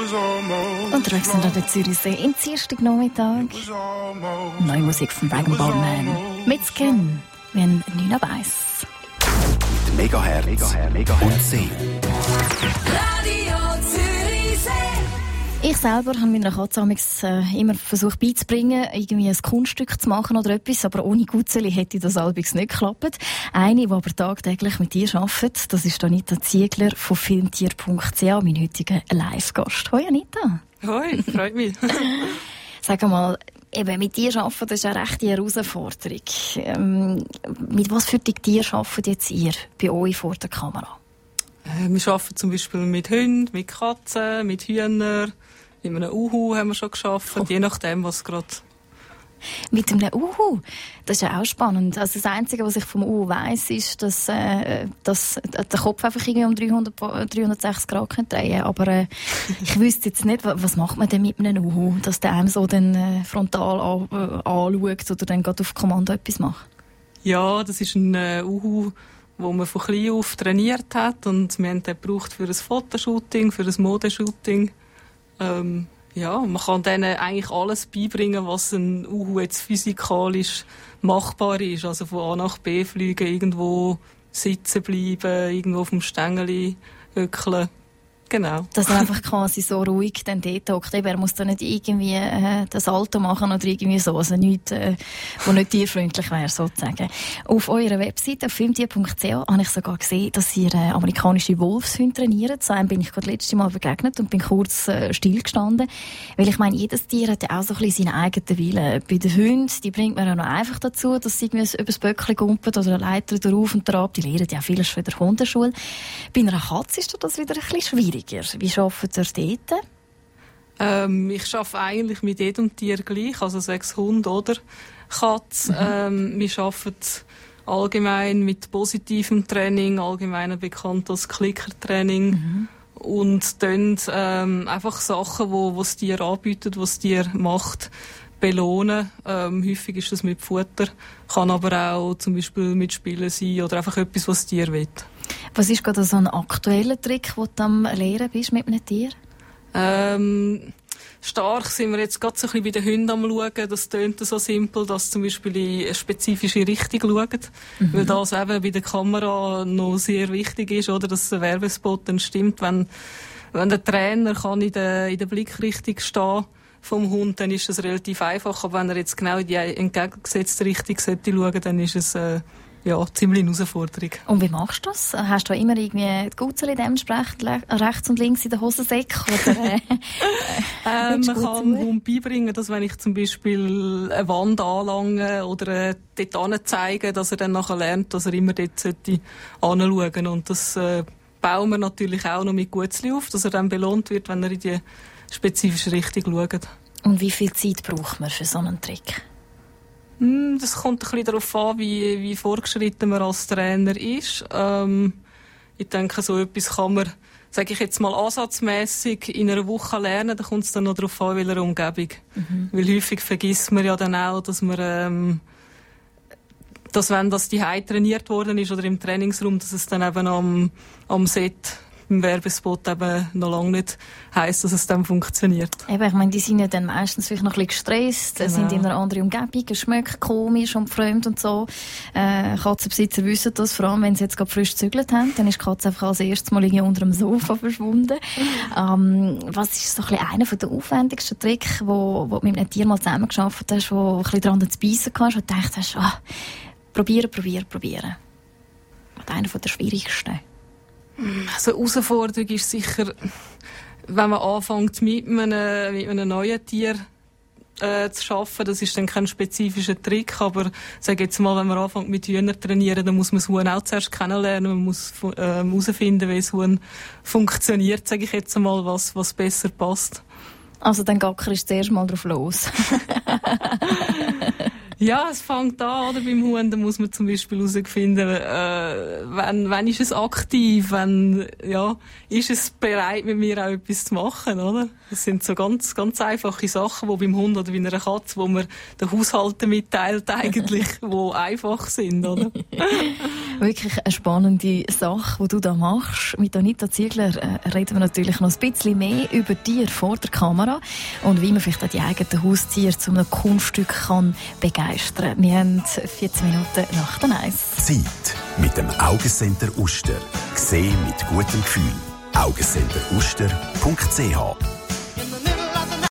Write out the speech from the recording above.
Unterwegs sind an der Zürichsee im Dienstagnachmittag. Neue Musik von Dragon Ball Man. Mit Skin, wenn Nina weiss. Mit Megahertz und See. Radio Zürichsee. Ich selber habe meiner Katze immer versucht beizubringen, irgendwie ein Kunststück zu machen oder etwas, aber ohne Gutzeli hätte das allerdings nicht geklappt. Eine, die aber tagtäglich mit dir arbeitet, das ist Anita Ziegler von filmtier.ch, mein heutiger Live-Gast. Hoi Anita. Hoi, freut mich. Sag mal, eben mit dir arbeiten, das ist eine rechte Herausforderung. Mit was für Tier arbeitet jetzt ihr bei euch vor der Kamera? Wir arbeiten zum Beispiel mit Hunden, mit Katzen, mit Hühnern. Mit einem Uhu haben wir schon gearbeitet, je nachdem, was gerade... Mit einem Uhu? Das ist ja auch spannend. Also das Einzige, was ich vom Uhu weiss, ist, dass der Kopf einfach irgendwie um 360 Grad drehen kann. Aber ich wüsste jetzt nicht, was macht man denn mit einem Uhu, dass der einem so dann frontal anschaut oder dann gerade auf Kommando etwas macht? Ja, das ist ein Uhu, wo man von klein auf trainiert hat, und wir haben den gebraucht für ein Fotoshooting, für ein Modeshooting. Man kann denen eigentlich alles beibringen, was ein Uhu jetzt physikalisch machbar ist. Also von A nach B fliegen, irgendwo sitzen bleiben, irgendwo auf dem Stängeli hückeln. Genau. Dass er einfach quasi so ruhig dann dort hockt. Er muss dann nicht irgendwie das Salto machen oder irgendwie so. Also nichts, wo nicht tierfreundlich wäre, sozusagen. Auf eurer Webseite, auf filmtier.ch, habe ich sogar gesehen, dass ihr amerikanische Wolfshunde trainiert. So einem bin ich gerade letztes Mal begegnet und bin kurz stillgestanden. Weil ich meine, jedes Tier hat ja auch so ein bisschen seinen eigenen Willen. Bei den Hunden, die bringt man ja noch einfach dazu, dass sie irgendwie über das Böckchen gumpeln oder eine Leiter drauf und drauf. Die lernen ja vieles schon in der Hundeschule. Bei einer Katze ist das wieder ein bisschen schwierig. Wie arbeitet ihr dort? Ich arbeite eigentlich mit jedem Tier gleich, also 6 Hunde oder Katze. Wir arbeiten allgemein mit positivem Training, allgemein bekannt als Clicker-Training. Und dann einfach Sachen, die das Tier anbietet, was das Tier macht, belohnen. Häufig ist das mit Futter, kann aber auch zum Beispiel mit Spielen sein oder einfach etwas, was das Tier will. Was ist gerade so ein aktueller Trick, den du am Lehren bist mit einem Tier? Stark sind wir jetzt gerade so ein bisschen bei den Hunden am Schauen. Das tönt so simpel, dass zum Beispiel in eine spezifische Richtung schauen. Weil das eben bei der Kamera noch sehr wichtig ist, oder, dass der Werbespot dann stimmt. Wenn der Trainer kann in der Blickrichtung stehen vom Hund, dann ist das relativ einfach. Aber wenn er jetzt genau in die entgegengesetzte Richtung sollte schauen, dann ist es ziemlich eine Herausforderung. Und wie machst du das? Hast du immer irgendwie die Gutzeli dementsprechend rechts und links in der Hosensäcke? Man kann dem Hund beibringen, dass wenn ich zum Beispiel eine Wand anlange oder dort anzeige, dass er dann nachher lernt, dass er immer dort hinschauen sollte. Und das bauen wir natürlich auch noch mit Gutzeli auf, dass er dann belohnt wird, wenn er in die spezifische Richtung schaut. Und wie viel Zeit braucht man für so einen Trick? Das kommt ein bisschen darauf an, wie fortgeschritten man als Trainer ist. Ich denke, so etwas kann man, sage ich jetzt mal, ansatzmässig in einer Woche lernen. Da kommt es dann noch darauf an, welcher Umgebung. Weil häufig vergisst man ja dann auch, dass man, dass wenn das daheim trainiert worden ist oder im Trainingsraum, dass es dann eben am Set, im Werbespot eben noch lange nicht heisst, dass es dann funktioniert. Eben, ich meine, die sind ja dann meistens vielleicht noch ein bisschen gestresst, sind in einer anderen Umgebung, es schmeckt komisch und fremd und so. Katzenbesitzer wissen das, vor allem wenn sie jetzt gerade frisch gezügelt haben, dann ist die Katze einfach als erstes Mal unter dem Sofa verschwunden. Was ist so ein bisschen einer der aufwendigsten Tricks, wo du mit einem Tier mal zusammengearbeitet hast, wo ein bisschen dran zu beißen kannst und gedacht hast, probieren. Und einer der schwierigsten. Also eine Herausforderung ist sicher, wenn man anfängt mit einem neuen Tier zu arbeiten. Das ist dann kein spezifischer Trick, aber sag jetzt mal, wenn man anfängt mit Hühnern zu trainieren, dann muss man das Huhn auch zuerst kennenlernen. Man muss herausfinden, wie das Huhn funktioniert, sage ich jetzt mal, was besser passt. Also dann gackerst du zuerst mal drauf los. Ja, es fängt an, oder? Beim Hund, da muss man zum Beispiel herausfinden, wann ist es aktiv, ist es bereit, mit mir auch etwas zu machen, oder? Das sind so ganz, ganz einfache Sachen, die beim Hund oder bei einer Katze, wo man den Haushalten mitteilt, eigentlich, die einfach sind, oder? Wirklich eine spannende Sache, die du da machst. Mit Anita Ziegler reden wir natürlich noch ein bisschen mehr über dir vor der Kamera und wie man vielleicht auch die eigenen Haustiere zu einem Kunststück kann begeistern. Wir haben 14 Minuten nach der 1. Zeit mit dem Augencenter Uster. Gesehen mit gutem Gefühl. Augencenter-Uster.ch